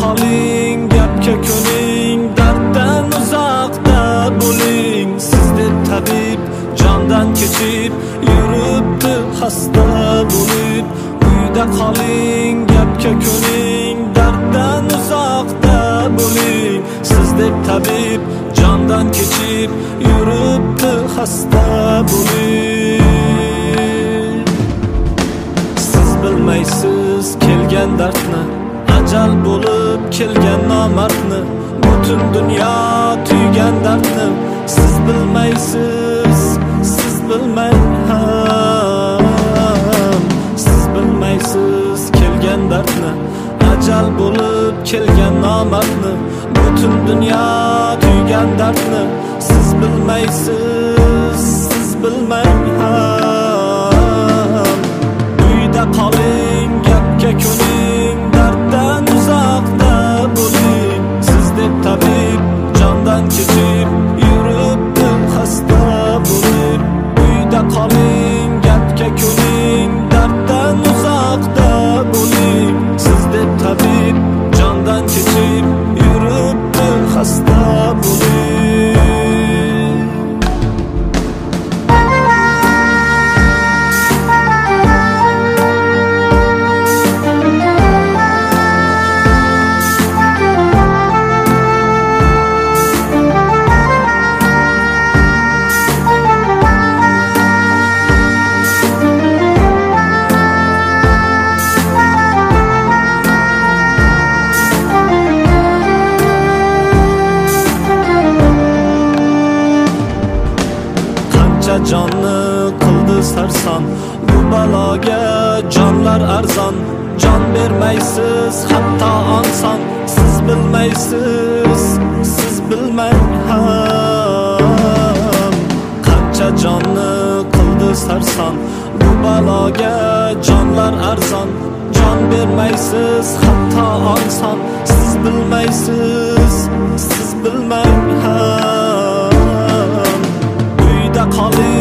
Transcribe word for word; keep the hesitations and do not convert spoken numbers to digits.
qoling, gapga ko'ning, darddan uzoqda bo'ling. Sizdek tabib jondan kechib yuribdi xasta bo'lib. Uyda qoling, gapga ko'ning, darddan uzoqda bo'ling. Sizdek tabib jondan kechib yuribdi xasta bo'lib. Siz bilmaysiz kelgan dardni, ajal bo'lib kelgan nomardni, butun dunyo tuygan dardni. Siz bilmaysiz, siz bilmay ham, siz bilmaysiz kelgan dardni, ajal bo'lib kelgan nomardni, butun dunyo tuygan dardni. Siz bilmaysiz, siz bilmay ham. Uyda qoling, gapga ko'ning, darddan uzoqda bo'ling. Sizdek tabib jondan kechib yuribdi xasta bo'lib. Uyda qoling, gapga ko'ning, darddan uzoqda bo'ling. Sizdek tabib jondan kechib yuribdi xasta bo'lib. Jonni qildi sarson, bu baloga jonlar arzon. Jon bermaysiz hatto onson. Siz bilmaysiz, siz bilmay ham. Qancha jonni qildi sarson, bu baloga jonlar arzon. Jon bermaysiz hatto onson. Siz bilmaysiz, siz bilmay ham. Uyda qoling,